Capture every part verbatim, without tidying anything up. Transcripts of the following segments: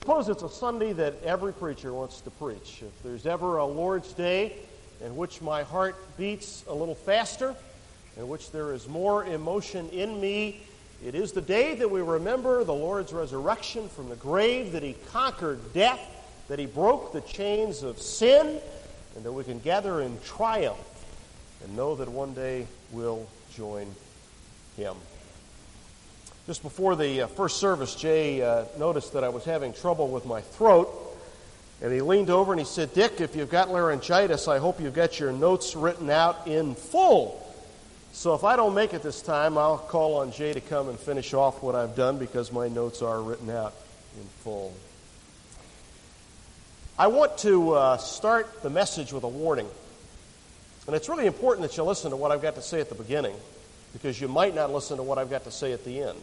suppose it's a Sunday that every preacher wants to preach. If there's ever a Lord's Day in which my heart beats a little faster, in which there is more emotion in me, it is the day that we remember the Lord's resurrection from the grave, that He conquered death, that He broke the chains of sin, and that we can gather in triumph and know that one day we'll join Him. Just before the uh, first service, Jay uh, noticed that I was having trouble with my throat, and he leaned over and he said, "Dick, if you've got laryngitis, I hope you've got your notes written out in full. So if I don't make it this time, I'll call on Jay to come and finish off what I've done because my notes are written out in full." I want to uh, start the message with a warning. And it's really important that you listen to what I've got to say at the beginning, because you might not listen to what I've got to say at the end.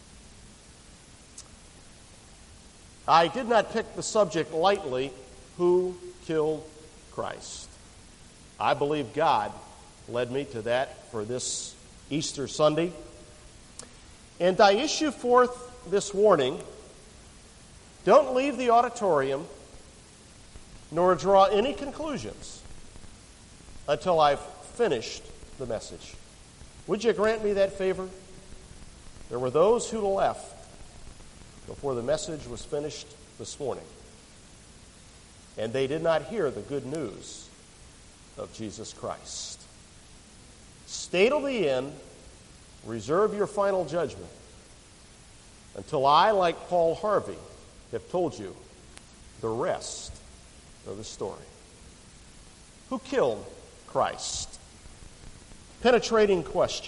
I did not pick the subject lightly, who killed Christ. I believe God led me to that for this Easter Sunday. And I issue forth this warning: don't leave the auditorium nor draw any conclusions until I've finished the message. Would you grant me that favor? There were those who left before the message was finished this morning, and they did not hear the good news of Jesus Christ. Stay till the end. Reserve your final judgment until I, like Paul Harvey, have told you the rest of the story. Who killed Christ? Penetrating question.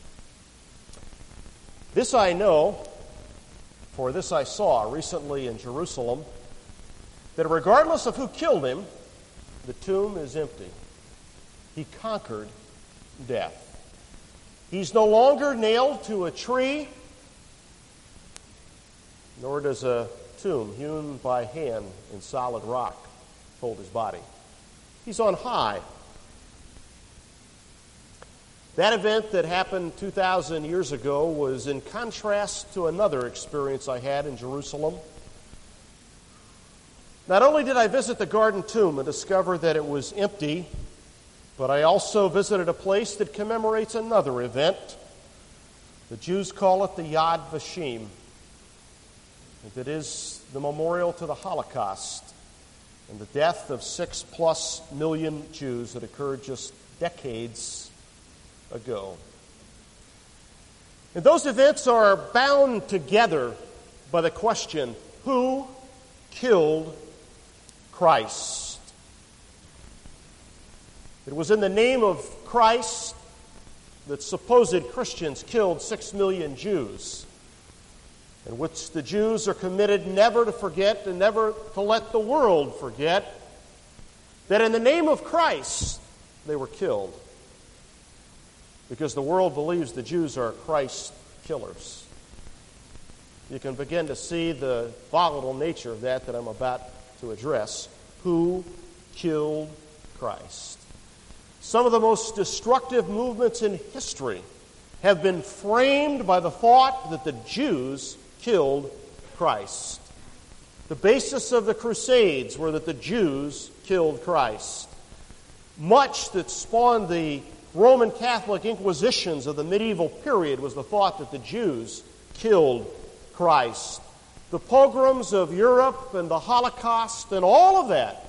This I know, for this I saw recently in Jerusalem, that regardless of who killed him, the tomb is empty. He conquered death. He's no longer nailed to a tree, nor does a tomb hewn by hand in solid rock hold his body. He's on high. That event that happened two thousand years ago was in contrast to another experience I had in Jerusalem. Not only did I visit the Garden Tomb and discover that it was empty, but I also visited a place that commemorates another event. The Jews call it the Yad Vashem. It is the memorial to the Holocaust and the death of six plus million Jews that occurred just decades ago. And those events are bound together by the question, who killed Christ? It was in the name of Christ that supposed Christians killed six million Jews, in which the Jews are committed never to forget and never to let the world forget that in the name of Christ they were killed, because the world believes the Jews are Christ killers. You can begin to see the volatile nature of that that I'm about to address. Who killed Christ? Some of the most destructive movements in history have been framed by the thought that the Jews killed Christ. The basis of the Crusades were that the Jews killed Christ. Much that spawned the Roman Catholic Inquisitions of the medieval period was the thought that the Jews killed Christ. The pogroms of Europe and the Holocaust and all of that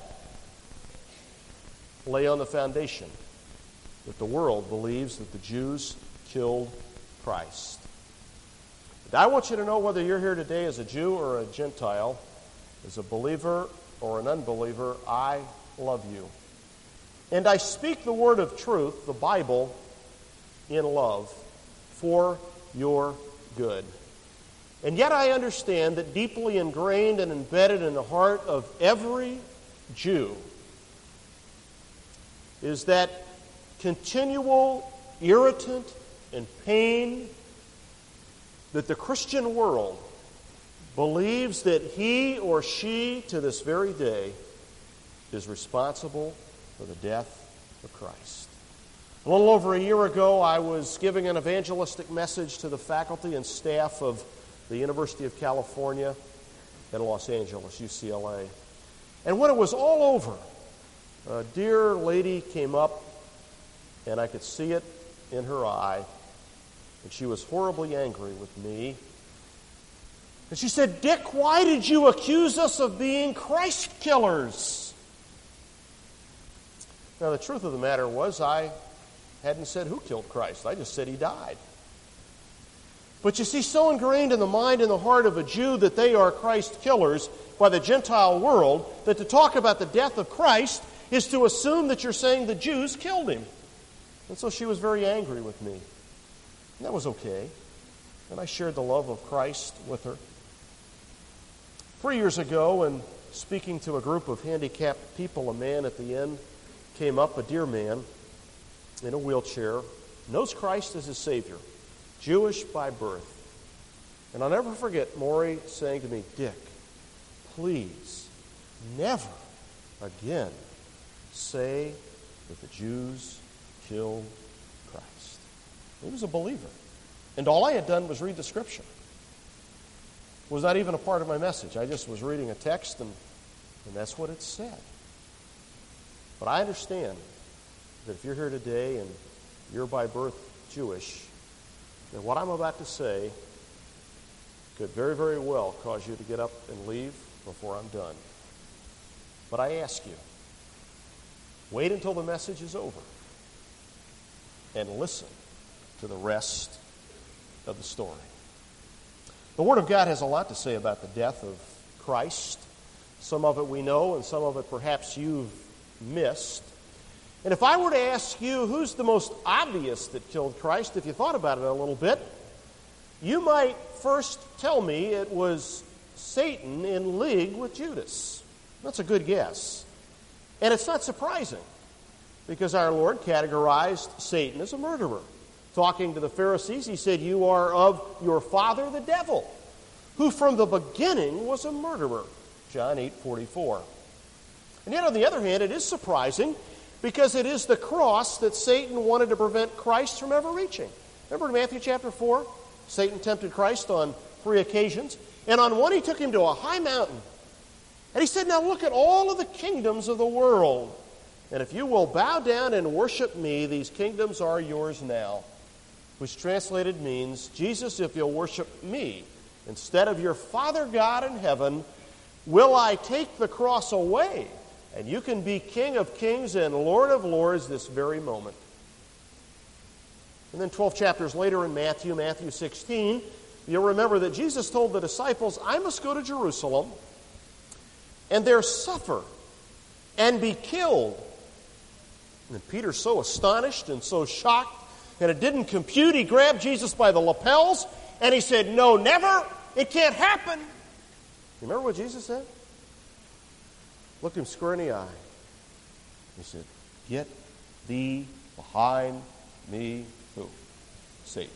lay on the foundation that the world believes that the Jews killed Christ. But I want you to know whether you're here today as a Jew or a Gentile, as a believer or an unbeliever, I love you. And I speak the word of truth, the Bible, in love, for your good. And yet I understand that deeply ingrained and embedded in the heart of every Jew is that continual irritant and pain that the Christian world believes that he or she, to this very day, is responsible for the death of Christ. A little over a year ago, I was giving an evangelistic message to the faculty and staff of the University of California. in Los Angeles, U C L A. And when it was all over, a dear lady came up, and I could see it in her eye, and she was horribly angry with me. And she said, "Dick, why did you accuse us of being Christ killers?" Now, the truth of the matter was I hadn't said who killed Christ. I just said he died. But you see, so ingrained in the mind and the heart of a Jew that they are Christ killers by the Gentile world, that to talk about the death of Christ is to assume that you're saying the Jews killed him. And so she was very angry with me. And that was okay. And I shared the love of Christ with her. Three years ago, in speaking to a group of handicapped people, a man at the end came up, a dear man in a wheelchair, knows Christ as his Savior, Jewish by birth. And I'll never forget Maury saying to me, "Dick, please never again say that the Jews killed Christ." He was a believer. And all I had done was read the Scripture. It was not even a part of my message. I just was reading a text, and, and that's what it said. But I understand that if you're here today and you're by birth Jewish, then what I'm about to say could very, very well cause you to get up and leave before I'm done. But I ask you, wait until the message is over and listen to the rest of the story. The Word of God has a lot to say about the death of Christ. Some of it we know, and some of it perhaps you've missed. And if I were to ask you who's the most obvious that killed Christ, if you thought about it a little bit, you might first tell me it was Satan in league with Judas. That's a good guess. And it's not surprising, because our Lord categorized Satan as a murderer. Talking to the Pharisees, he said, "You are of your father the devil, who from the beginning was a murderer." John eight forty-four. And yet, on the other hand, it is surprising, because it is the cross that Satan wanted to prevent Christ from ever reaching. Remember in Matthew chapter four? Satan tempted Christ on three occasions. And on one, he took him to a high mountain. And he said, "Now look at all of the kingdoms of the world. And if you will bow down and worship me, these kingdoms are yours now." Which translated means, "Jesus, if you'll worship me instead of your Father God in heaven, will I take the cross away, and you can be King of kings and Lord of lords this very moment." And then twelve chapters later in Matthew, Matthew sixteen, you'll remember that Jesus told the disciples, "I must go to Jerusalem and there suffer and be killed." And Peter's so astonished and so shocked, and it didn't compute. He grabbed Jesus by the lapels, and he said, "No, never. It can't happen." You remember what Jesus said? Looked him square in the eye. He said, "Get thee behind me," who? Satan.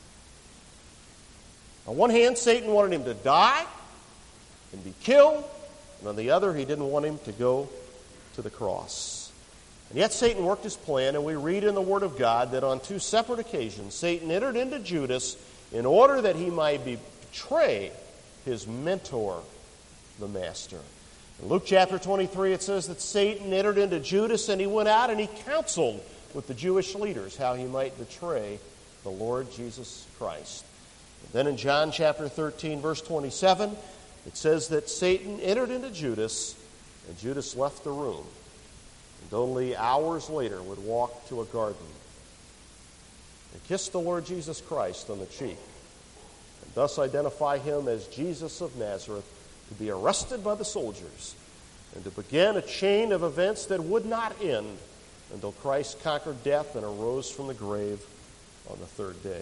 On one hand, Satan wanted him to die and be killed, and on the other, he didn't want him to go to the cross. And yet Satan worked his plan, and we read in the Word of God that on two separate occasions, Satan entered into Judas in order that he might betray his mentor, the Master. In Luke chapter twenty-three, it says that Satan entered into Judas, and he went out and he counseled with the Jewish leaders how he might betray the Lord Jesus Christ. And then in John chapter thirteen, verse twenty-seven, it says that Satan entered into Judas, and Judas left the room, and only hours later would walk to a garden and kiss the Lord Jesus Christ on the cheek, and thus identify him as Jesus of Nazareth, to be arrested by the soldiers, and to begin a chain of events that would not end until Christ conquered death and arose from the grave on the third day.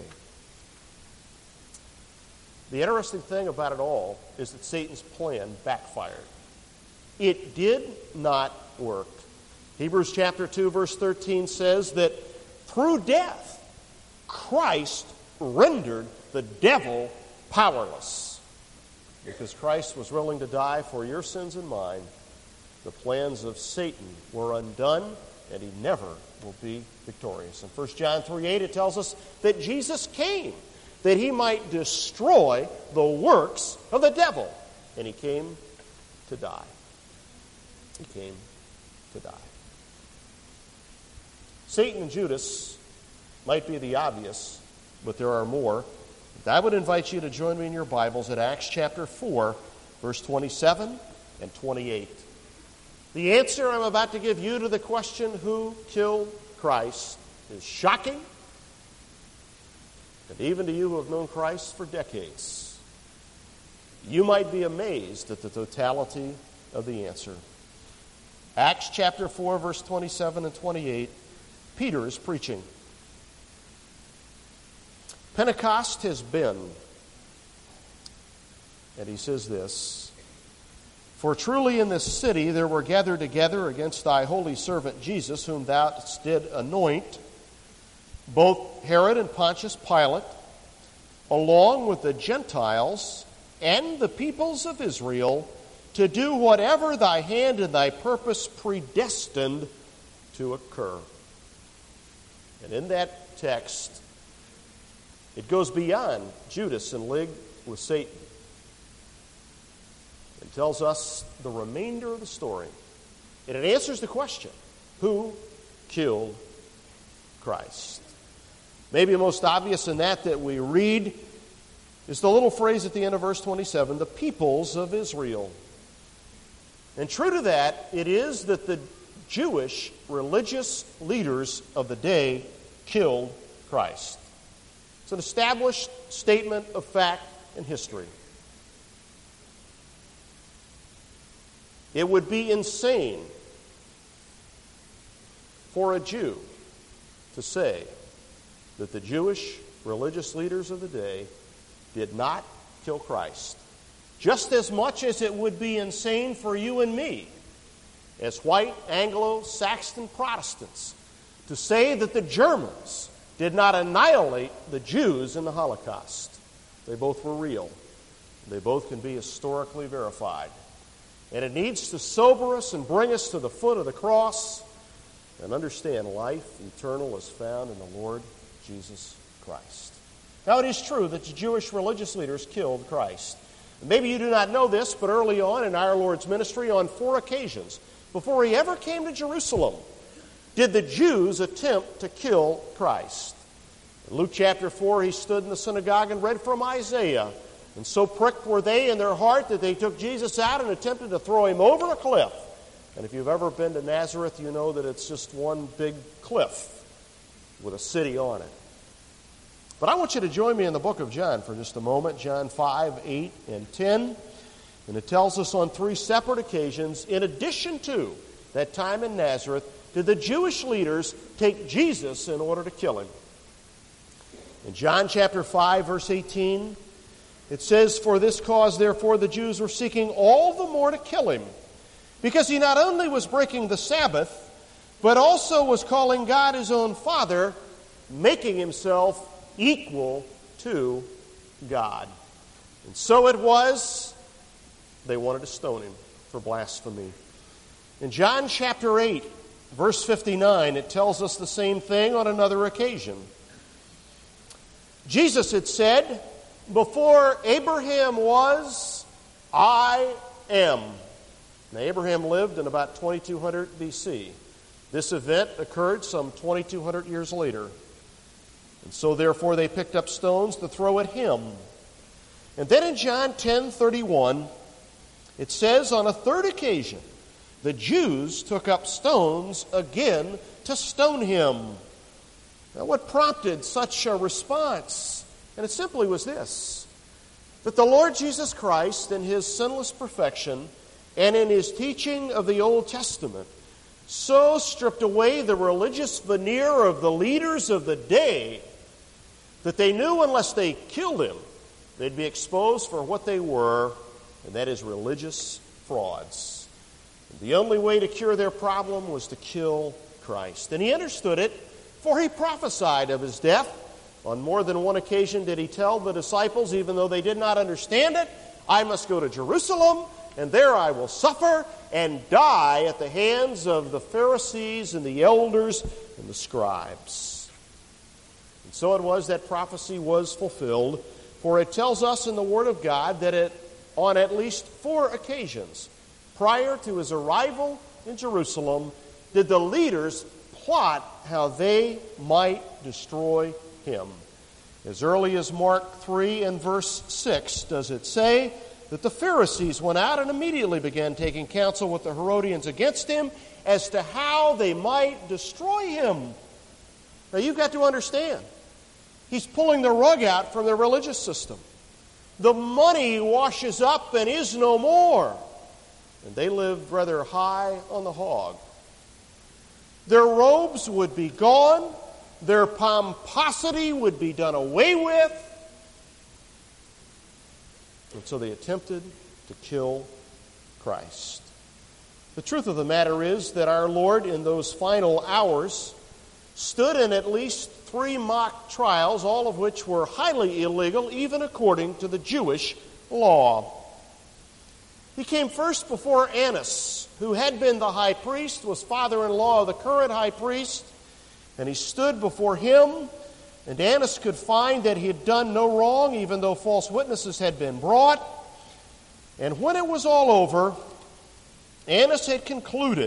The interesting thing about it all is that Satan's plan backfired. It did not work. Hebrews chapter two, verse thirteen says that through death, Christ rendered the devil powerless. Because Christ was willing to die for your sins and mine, the plans of Satan were undone, and he never will be victorious. In First John three eight, it tells us that Jesus came that he might destroy the works of the devil. and he came to die. He came to die. Satan and Judas might be the obvious, but there are more. I would invite you to join me in your Bibles at Acts chapter four, verse twenty-seven and twenty-eight. The answer I'm about to give you to the question, who killed Christ, is shocking. And even to you who have known Christ for decades, you might be amazed at the totality of the answer. Acts chapter four, verse twenty-seven and twenty-eight, Peter is preaching. Pentecost has been, and he says this, "For truly in this city there were gathered together against thy holy servant Jesus, whom thou didst anoint, both Herod and Pontius Pilate, along with the Gentiles and the peoples of Israel, to do whatever thy hand and thy purpose predestined to occur." And in that text, it goes beyond Judas in league with Satan. It tells us the remainder of the story. And it answers the question, who killed Christ? Maybe the most obvious in that that we read is the little phrase at the end of verse twenty-seven, the peoples of Israel. And true to that, it is that the Jewish religious leaders of the day killed Christ. It's an established statement of fact and history. It would be insane for a Jew to say that the Jewish religious leaders of the day did not kill Christ. Just as much as it would be insane for you and me, as white Anglo-Saxon Protestants, to say that the Germans did not annihilate the Jews in the Holocaust. They both were real. They both can be historically verified. And it needs to sober us and bring us to the foot of the cross and understand life eternal is found in the Lord Jesus Christ. Now, it is true that the Jewish religious leaders killed Christ. Maybe you do not know this, but early on in our Lord's ministry, on four occasions, before he ever came to Jerusalem, did the Jews attempt to kill Christ. In Luke chapter four, he stood in the synagogue and read from Isaiah. And so pricked were they in their heart that they took Jesus out and attempted to throw him over a cliff. And if you've ever been to Nazareth, you know that it's just one big cliff with a city on it. But I want you to join me in the book of John for just a moment, John five, eight, and ten. And it tells us on three separate occasions, in addition to that time in Nazareth, did the Jewish leaders take Jesus in order to kill him. In John chapter five, verse eighteen, it says, "For this cause, therefore, the Jews were seeking all the more to kill him, because he not only was breaking the Sabbath, but also was calling God his own Father, making himself equal to God." And so it was, they wanted to stone him for blasphemy. In John chapter eight, verse fifty-nine, it tells us the same thing on another occasion. Jesus had said, "Before Abraham was, I am." Now, Abraham lived in about twenty-two hundred B C. This event occurred some twenty-two hundred years later. And so, therefore, they picked up stones to throw at him. And then in John ten thirty-one, it says, on a third occasion, the Jews took up stones again to stone him. Now, what prompted such a response? And it simply was this, that the Lord Jesus Christ, in his sinless perfection and in his teaching of the Old Testament, so stripped away the religious veneer of the leaders of the day that they knew unless they killed him, they'd be exposed for what they were, and that is religious frauds. And the only way to cure their problem was to kill Christ. And he understood it, for he prophesied of his death. On more than one occasion did he tell the disciples, even though they did not understand it, "I must go to Jerusalem, and there I will suffer and die at the hands of the Pharisees and the elders and the scribes." And so it was that prophecy was fulfilled, for it tells us in the Word of God that at on at least four occasions prior to his arrival in Jerusalem did the leaders plot how they might destroy him. As early as Mark three and verse six does it say that the Pharisees went out and immediately began taking counsel with the Herodians against him as to how they might destroy him. Now you've got to understand, he's pulling the rug out from the religious system. The money washes up and is no more. And they lived rather high on the hog. Their robes would be gone. Their pomposity would be done away with. And so they attempted to kill Christ. The truth of the matter is that our Lord, in those final hours, stood in at least three mock trials, all of which were highly illegal, even according to the Jewish law. He came first before Annas, who had been the high priest, was father-in-law of the current high priest, and he stood before him, and Annas could find that he had done no wrong, even though false witnesses had been brought. And when it was all over, Annas had concluded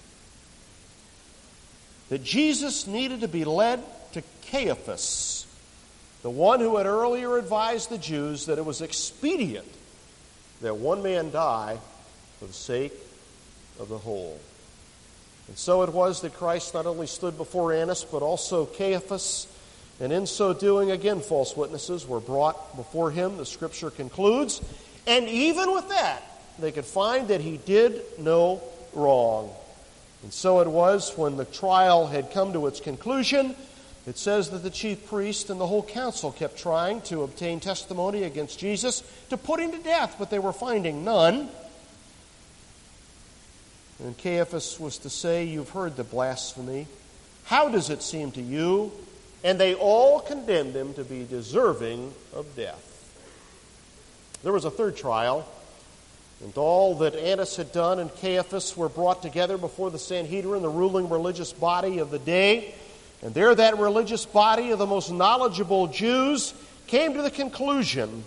that Jesus needed to be led to Caiaphas, the one who had earlier advised the Jews that it was expedient that one man die for the sake of the whole. And so it was that Christ not only stood before Annas, but also Caiaphas, and in so doing, again, false witnesses were brought before him, the Scripture concludes, and even with that, they could find that he did no wrong. And so it was when the trial had come to its conclusion, it says that the chief priest and the whole council kept trying to obtain testimony against Jesus to put him to death, but they were finding none. And Caiaphas was to say, "You've heard the blasphemy. How does it seem to you?" And they all condemned him to be deserving of death. There was a third trial, and all that Annas had done and Caiaphas were brought together before the Sanhedrin, the ruling religious body of the day. And there that religious body of the most knowledgeable Jews came to the conclusion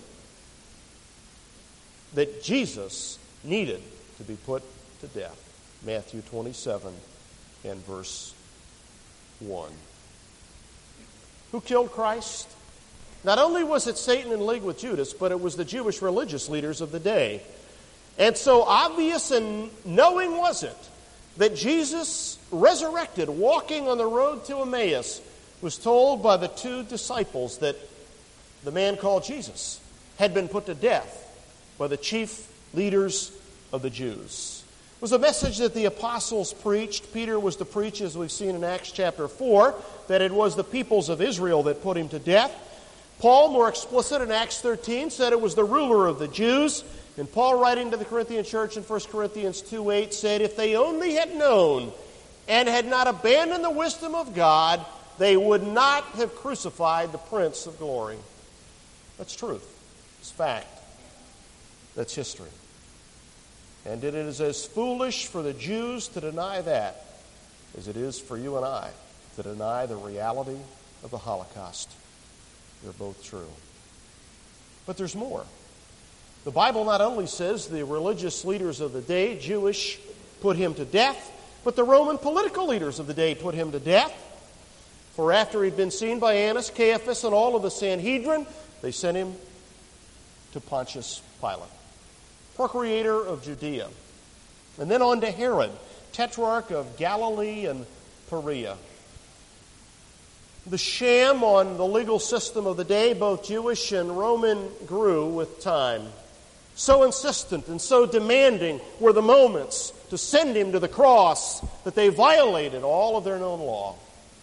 that Jesus needed to be put to death. Matthew twenty-seven and verse one. Who killed Christ? Not only was it Satan in league with Judas, but it was the Jewish religious leaders of the day. And so obvious and knowing was it that Jesus, resurrected, walking on the road to Emmaus, was told by the two disciples that the man called Jesus had been put to death by the chief leaders of the Jews. It was a message that the apostles preached. Peter was to preach, as we've seen in Acts chapter four, that it was the peoples of Israel that put him to death. Paul, more explicit in Acts thirteen, said it was the ruler of the Jews. And Paul, writing to the Corinthian church in First Corinthians two eight, said, "If they only had known and had not abandoned the wisdom of God, they would not have crucified the Prince of Glory." That's truth. It's fact. That's history. And it is as foolish for the Jews to deny that as it is for you and I to deny the reality of the Holocaust. They're both true. But there's more. The Bible not only says the religious leaders of the day, Jewish, put him to death, but the Roman political leaders of the day put him to death. For after he'd been seen by Annas, Caiaphas, and all of the Sanhedrin, they sent him to Pontius Pilate, procurator of Judea, and then on to Herod, tetrarch of Galilee and Perea. The sham on the legal system of the day, both Jewish and Roman, grew with time. So insistent and so demanding were the moments to send him to the cross that they violated all of their known law.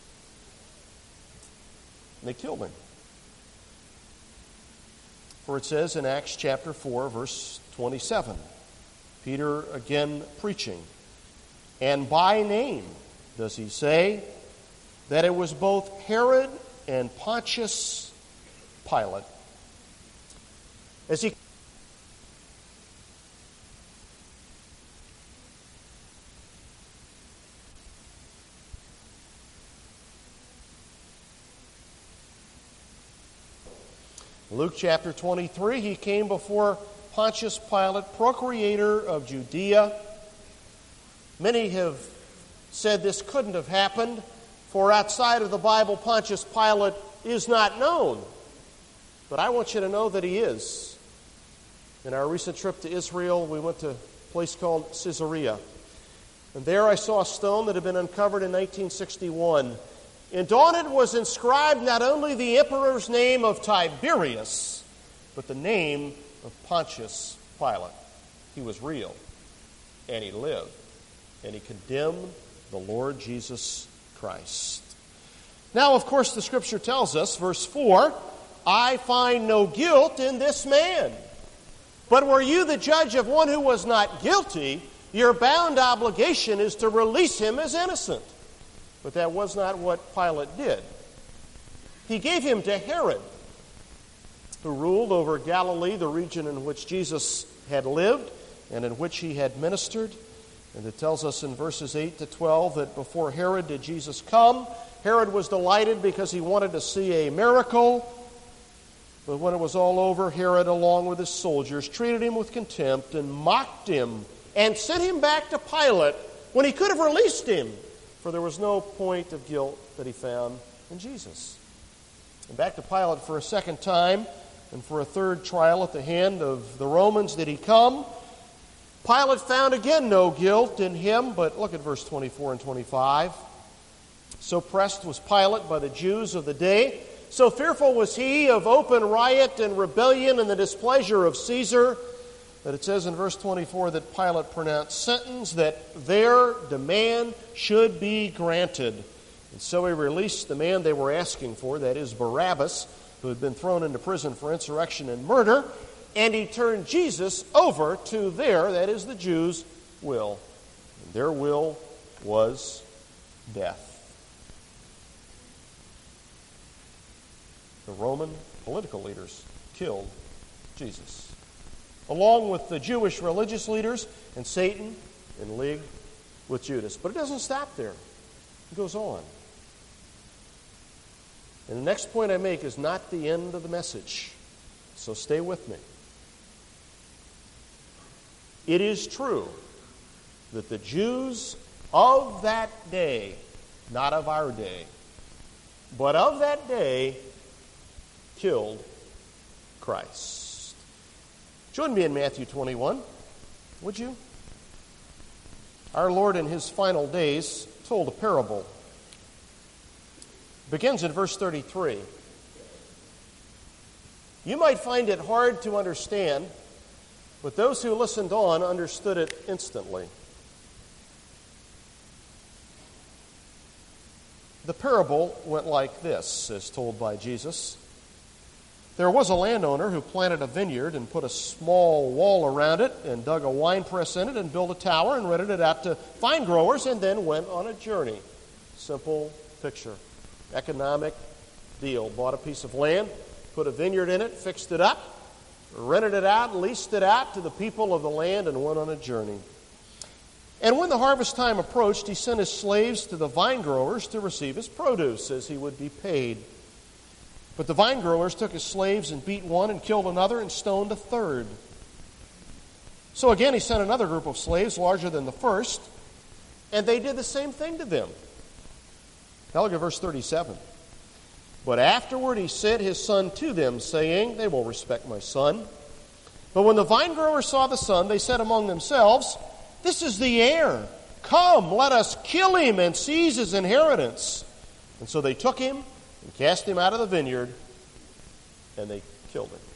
And they killed him. For it says in Acts chapter four, verse twenty-seven, Peter again preaching, and by name does he say that it was both Herod and Pontius Pilate. As he Luke chapter twenty-three, he came before Pontius Pilate, procurator of Judea. Many have said this couldn't have happened, for outside of the Bible, Pontius Pilate is not known. But I want you to know that he is. In our recent trip to Israel, we went to a place called Caesarea. And there I saw a stone that had been uncovered in nineteen sixty-one. And on it was inscribed not only the emperor's name of Tiberius, but the name of Pontius Pilate. He was real, and he lived, and he condemned the Lord Jesus Christ. Now, of course, the Scripture tells us, verse four, I find no guilt in this man. But were you the judge of one who was not guilty, your bound obligation is to release him as innocent. But that was not what Pilate did. He gave him to Herod, who ruled over Galilee, the region in which Jesus had lived and in which he had ministered. And it tells us in verses eight to twelve that before Herod did Jesus come. Herod was delighted because he wanted to see a miracle. But when it was all over, Herod, along with his soldiers, treated him with contempt and mocked him and sent him back to Pilate when he could have released him, for there was no point of guilt that he found in Jesus. And back to Pilate for a second time, and for a third trial at the hand of the Romans did he come. Pilate found again no guilt in him, but look at verse twenty-four and twenty-five. So pressed was Pilate by the Jews of the day, so fearful was he of open riot and rebellion and the displeasure of Caesar, that it says in verse twenty-four that Pilate pronounced sentence that their demand should be granted. And so he released the man they were asking for, that is Barabbas, who had been thrown into prison for insurrection and murder, and he turned Jesus over to their, that is the Jews' will. And their will was death. The Roman political leaders killed Jesus, along with the Jewish religious leaders and Satan in league with Judas. But it doesn't stop there. It goes on. And the next point I make is not the end of the message. So stay with me. It is true that the Jews of that day, not of our day, but of that day, killed Christ. Join me in Matthew twenty-one, would you? Our Lord in his final days told a parable. It begins in verse thirty-three. You might find it hard to understand, but those who listened on understood it instantly. The parable went like this, as told by Jesus. There was a landowner who planted a vineyard and put a small wall around it and dug a winepress in it and built a tower and rented it out to vine growers and then went on a journey. Simple picture. Economic deal. Bought a piece of land, put a vineyard in it, fixed it up, rented it out, leased it out to the people of the land, and went on a journey. And when the harvest time approached, he sent his slaves to the vine growers to receive his produce, as he would be paid. But the vine growers took his slaves and beat one and killed another and stoned a third. So again he sent another group of slaves larger than the first, and they did the same thing to them. Now look at verse thirty-seven. But afterward he sent his son to them, saying, they will respect my son. But when the vine growers saw the son, they said among themselves, this is the heir. Come, let us kill him and seize his inheritance. And so they took him and cast him out of the vineyard, and they killed him.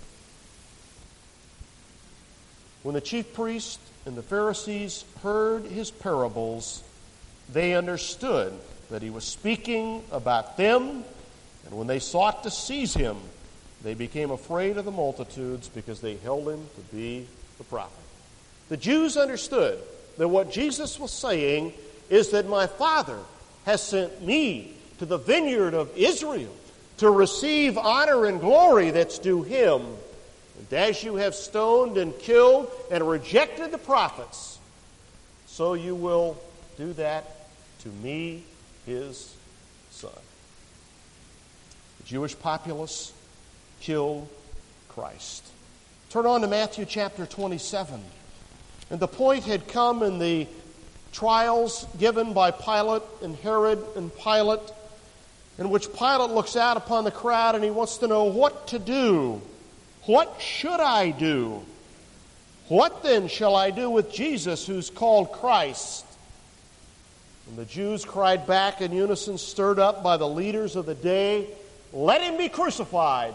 When the chief priests and the Pharisees heard his parables, they understood that he was speaking about them, and when they sought to seize him, they became afraid of the multitudes because they held him to be the prophet. The Jews understood that what Jesus was saying is that my Father has sent me to the vineyard of Israel to receive honor and glory that's due him. And as you have stoned and killed and rejected the prophets, so you will do that to me, his son. The Jewish populace killed Christ. Turn on to Matthew chapter twenty-seven. And the point had come in the trials given by Pilate and Herod and Pilate, in which Pilate looks out upon the crowd and he wants to know what to do. What should I do? What then shall I do with Jesus, who's called Christ? And the Jews cried back in unison, stirred up by the leaders of the day, let him be crucified.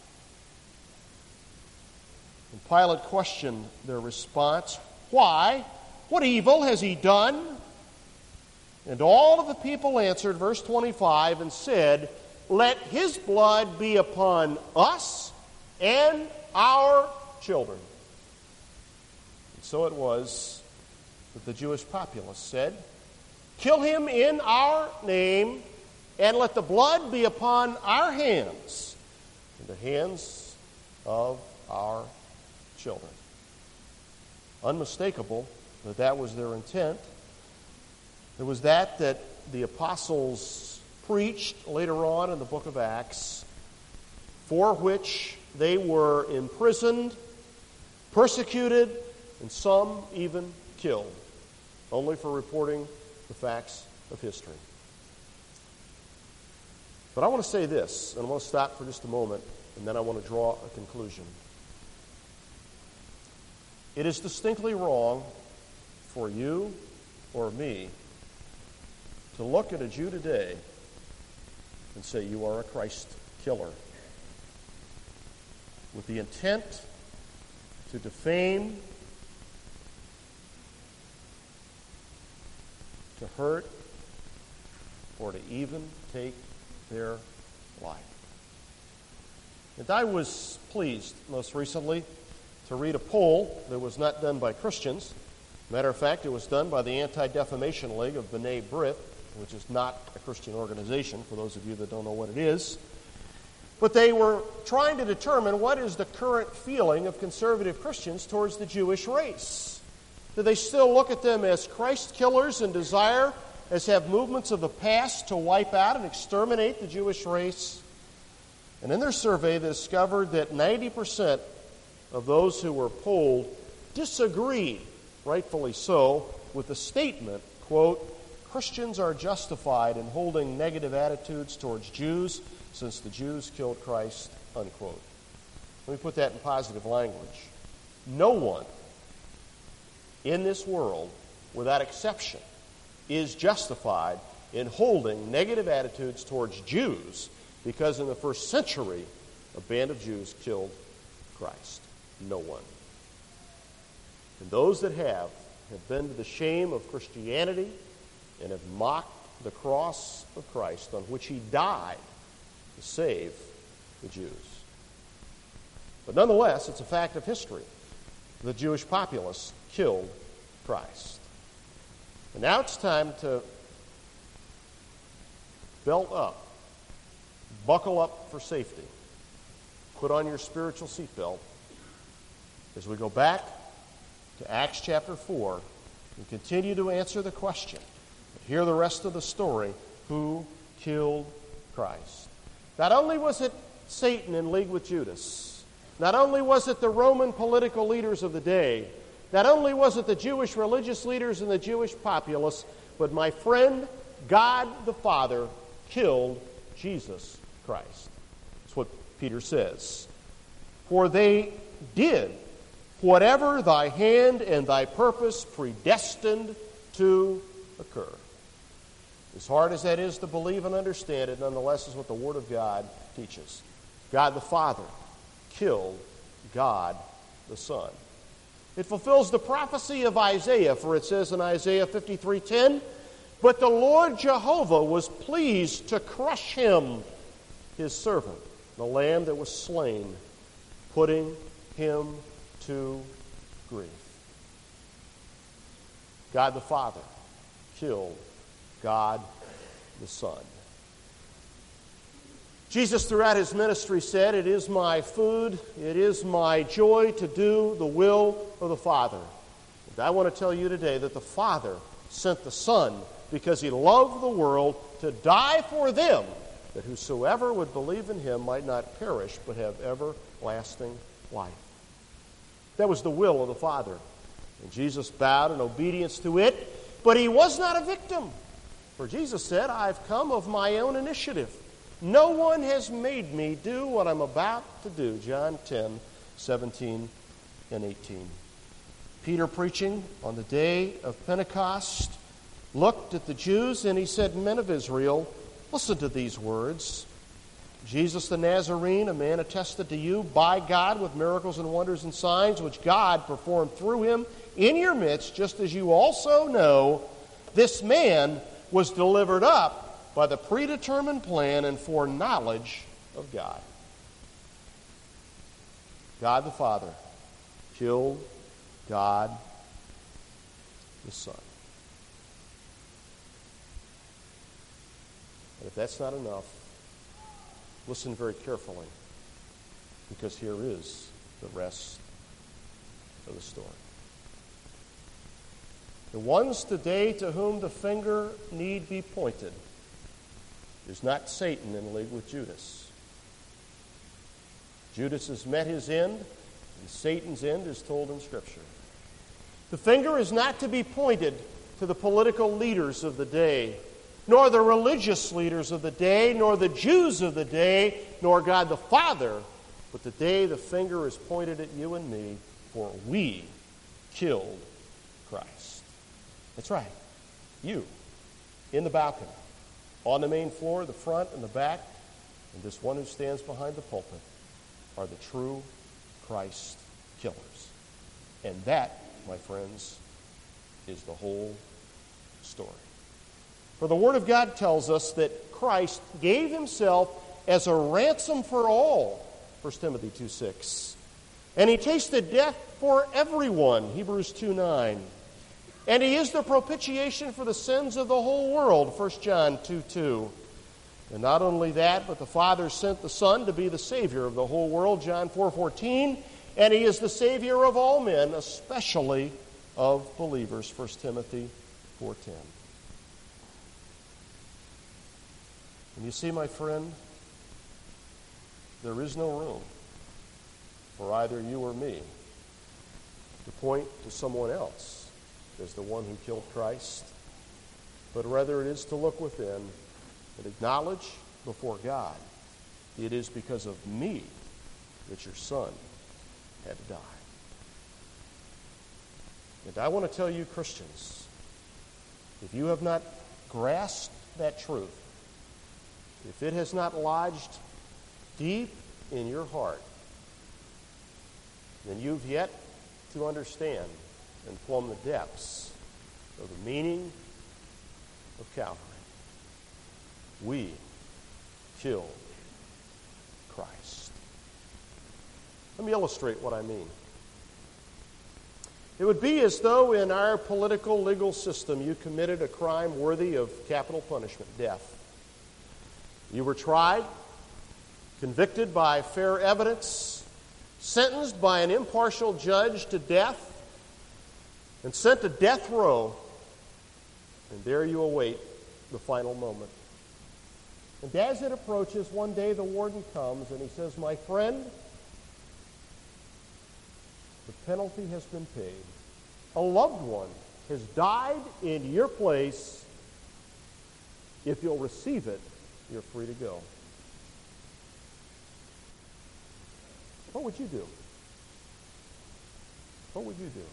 And Pilate questioned their response. Why? What evil has he done? And all of the people answered, verse twenty-five, and said, let his blood be upon us and our children. And so it was that the Jewish populace said, kill him in our name, and let the blood be upon our hands and the hands of our children. Unmistakable that that was their intent. It was that that the apostles preached later on in the book of Acts, for which they were imprisoned, persecuted, and some even killed, only for reporting the facts of history. But I want to say this, and I want to stop for just a moment, and then I want to draw a conclusion. It is distinctly wrong for you or me to look at a Jew today and say, you are a Christ killer, with the intent to defame, to hurt, or to even take their life. And I was pleased most recently to read a poll that was not done by Christians. Matter of fact, it was done by the Anti-Defamation League of B'nai B'rith, which is not a Christian organization, for those of you that don't know what it is. But they were trying to determine what is the current feeling of conservative Christians towards the Jewish race. Do they still look at them as Christ killers and desire, as have movements of the past, to wipe out and exterminate the Jewish race? And in their survey, they discovered that ninety percent of those who were polled disagreed, rightfully so, with the statement, quote, Christians are justified in holding negative attitudes towards Jews since the Jews killed Christ, unquote. Let me put that in positive language. No one in this world, without exception, is justified in holding negative attitudes towards Jews because in the first century, a band of Jews killed Christ. No one. And those that have, have been to the shame of Christianity and have mocked the cross of Christ on which he died to save the Jews. But nonetheless, it's a fact of history. The Jewish populace killed Christ. And now it's time to belt up, buckle up for safety, put on your spiritual seatbelt as we go back to Acts chapter four and continue to answer the question, hear the rest of the story, who killed Christ? Not only was it Satan in league with Judas, not only was it the Roman political leaders of the day, not only was it the Jewish religious leaders and the Jewish populace, but my friend, God the Father killed Jesus Christ. That's what Peter says. For they did whatever thy hand and thy purpose predestined to occur. As hard as that is to believe and understand, it nonetheless is what the Word of God teaches. God the Father killed God the Son. It fulfills the prophecy of Isaiah, for it says in Isaiah fifty-three ten, but the Lord Jehovah was pleased to crush him, his servant, the lamb that was slain, putting him to grief. God the Father killed God the Son. Jesus throughout his ministry said, it is my food, it is my joy to do the will of the Father. And I want to tell you today that the Father sent the Son because he loved the world to die for them, that whosoever would believe in him might not perish but have everlasting life. That was the will of the Father. And Jesus bowed in obedience to it, but he was not a victim. For Jesus said, I've come of my own initiative. No one has made me do what I'm about to do. John ten, seventeen and eighteen. Peter, preaching on the day of Pentecost, looked at the Jews and he said, Men of Israel, listen to these words. Jesus the Nazarene, a man attested to you by God with miracles and wonders and signs, which God performed through him in your midst, just as you also know, this man was delivered up by the predetermined plan and foreknowledge of God. God the Father killed God the Son. And if that's not enough, listen very carefully, because here is the rest of the story. The ones today to whom the finger need be pointed is not Satan in league with Judas. Judas has met his end, and Satan's end is told in Scripture. The finger is not to be pointed to the political leaders of the day, nor the religious leaders of the day, nor the Jews of the day, nor God the Father, but today the finger is pointed at you and me, for we killed Christ. That's right. You, in the balcony, on the main floor, the front and the back, and this one who stands behind the pulpit are the true Christ killers. And that, my friends, is the whole story. For the Word of God tells us that Christ gave himself as a ransom for all, First Timothy two six. And he tasted death for everyone, Hebrews two nine. And he is the propitiation for the sins of the whole world, First John two two. And not only that, but the Father sent the Son to be the Savior of the whole world, John four fourteen. And he is the Savior of all men, especially of believers, First Timothy four ten. And you see, my friend, there is no room for either you or me to point to someone else as the one who killed Christ, but rather it is to look within and acknowledge before God, it is because of me that your son had to die. And I want to tell you, Christians, if you have not grasped that truth, if it has not lodged deep in your heart, then you've yet to understand and plumb the depths of the meaning of Calvary. We killed Christ. Let me illustrate what I mean. It would be as though in our political legal system you committed a crime worthy of capital punishment, death. You were tried, convicted by fair evidence, sentenced by an impartial judge to death, and sent to death row, and there you await the final moment. And as it approaches, one day the warden comes and he says, my friend, the penalty has been paid. A loved one has died in your place. If you'll receive it, you're free to go. What would you do? What would you do?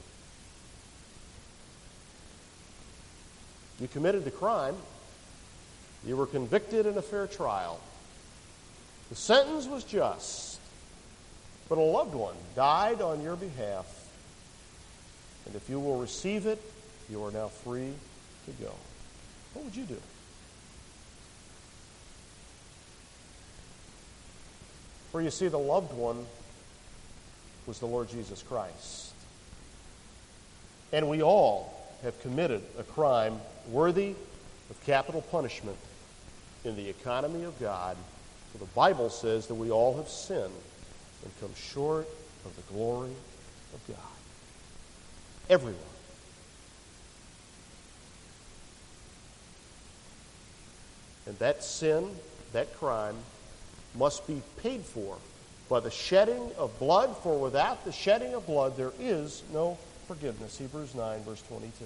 You committed the crime. You were convicted in a fair trial. The sentence was just, but a loved one died on your behalf. And if you will receive it, you are now free to go. What would you do? For you see, the loved one was the Lord Jesus Christ. And we all have committed a crime worthy of capital punishment in the economy of God. For the Bible says that we all have sinned and come short of the glory of God. Everyone. And that sin, that crime, must be paid for by the shedding of blood, for without the shedding of blood there is no forgiveness. Hebrews nine, verse twenty-two.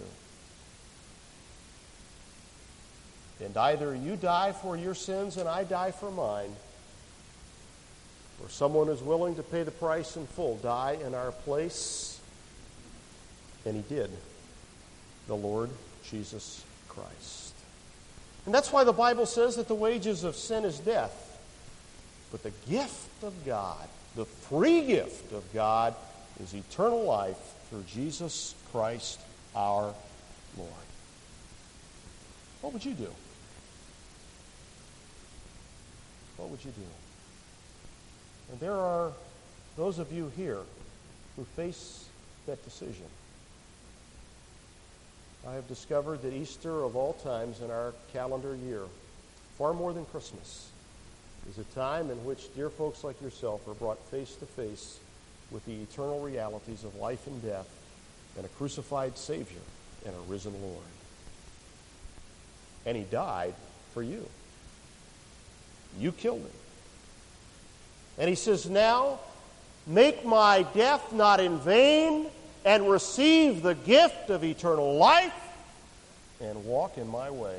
And either you die for your sins and I die for mine, or someone is willing to pay the price in full, die in our place. And he did. The Lord Jesus Christ. And that's why the Bible says that the wages of sin is death. But the gift of God, the free gift of God, is eternal life through Jesus Christ our Lord. What would you do? What would you do? And there are those of you here who face that decision. I have discovered that Easter, of all times in our calendar year, far more than Christmas, is a time in which dear folks like yourself are brought face to face with the eternal realities of life and death and a crucified Savior and a risen Lord. And he died for you. You killed him. And he says, now, make my death not in vain, and receive the gift of eternal life, and walk in my way.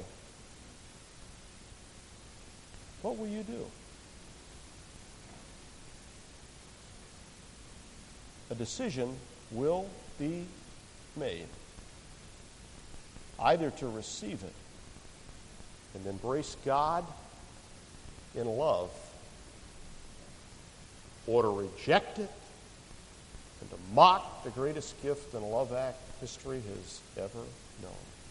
What will you do? A decision will be made. Either to receive it and embrace God in love, or to reject it and to mock the greatest gift and love act history has ever known.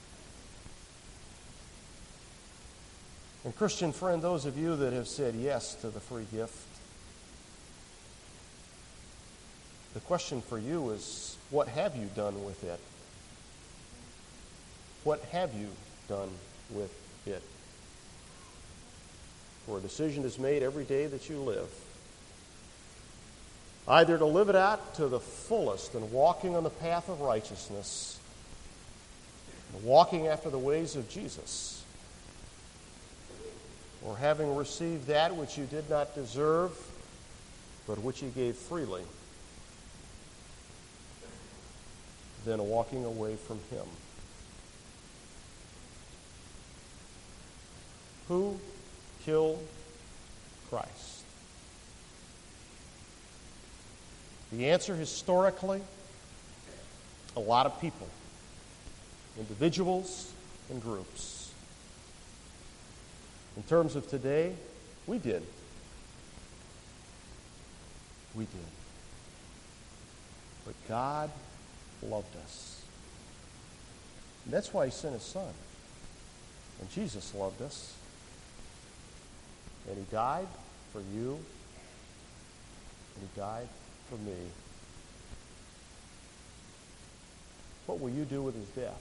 And Christian friend, those of you that have said yes to the free gift, the question for you is, what have you done with it? What have you done with it? For a decision is made every day that you live. Either to live it out to the fullest and walking on the path of righteousness, and walking after the ways of Jesus, or having received that which you did not deserve, but which he gave freely, then walking away from him. Who killed Christ? The answer historically, a lot of people, individuals and groups. In terms of today, we did. We did. But God loved us. And that's why he sent his Son. And Jesus loved us. And he died for you. And he died for me. What will you do with his death?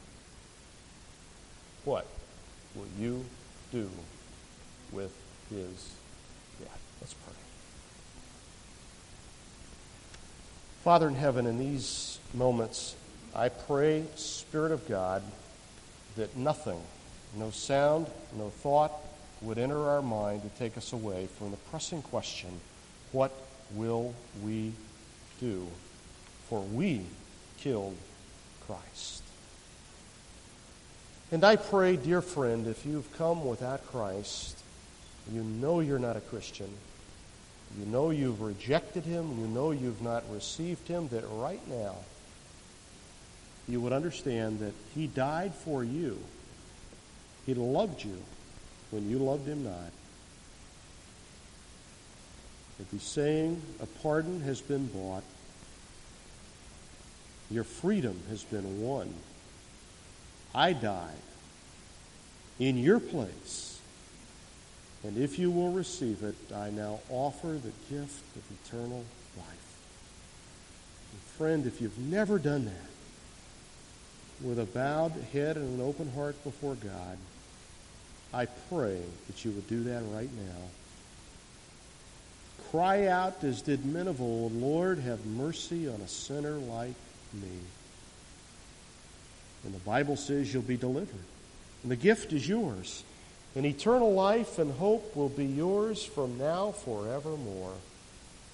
What will you do with his death? Let's pray. Father in heaven, in these moments, I pray, Spirit of God, that nothing, no sound, no thought would enter our mind to take us away from the pressing question, what will we do? For we killed Christ. And I pray, dear friend, if you've come without Christ, you know you're not a Christian, you know you've rejected him, you know you've not received him, that right now you would understand that he died for you. He loved you when you loved him not. If he's saying a pardon has been bought, your freedom has been won. I died in your place. And if you will receive it, I now offer the gift of eternal life. And friend, if you've never done that, with a bowed head and an open heart before God, I pray that you would do that right now. Cry out as did men of old, Lord, have mercy on a sinner like me. And the Bible says you'll be delivered. And the gift is yours. And eternal life and hope will be yours from now forevermore.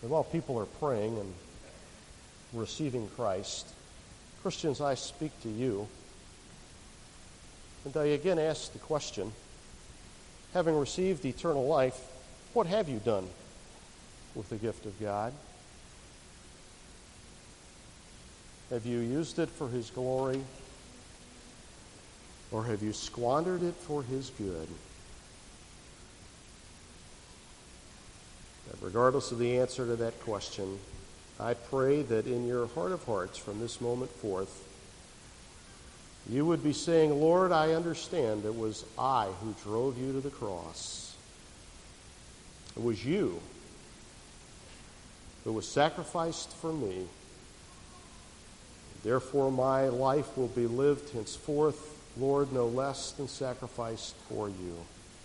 And while people are praying and receiving Christ, Christians, I speak to you, and I again ask the question, having received eternal life, what have you done with the gift of God? Have you used it for His glory, or have you squandered it for His good? And regardless of the answer to that question, I pray that in your heart of hearts from this moment forth, you would be saying, Lord, I understand it was I who drove you to the cross. It was you who was sacrificed for me. Therefore, my life will be lived henceforth, Lord, no less than sacrificed for you.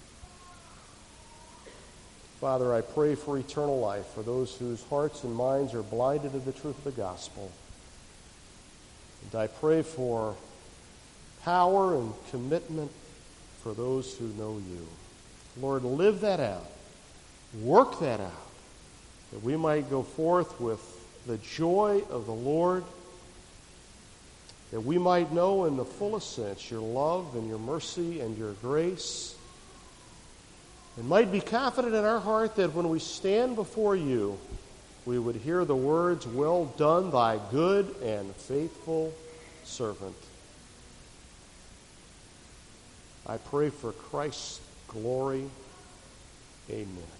Father, I pray for eternal life for those whose hearts and minds are blinded to the truth of the gospel. And I pray for power and commitment for those who know you. Lord, live that out. Work that out, that we might go forth with the joy of the Lord, that we might know in the fullest sense your love and your mercy and your grace, and might be confident in our heart that when we stand before you, we would hear the words, well done, thy good and faithful servant. I pray for Christ's glory. Amen.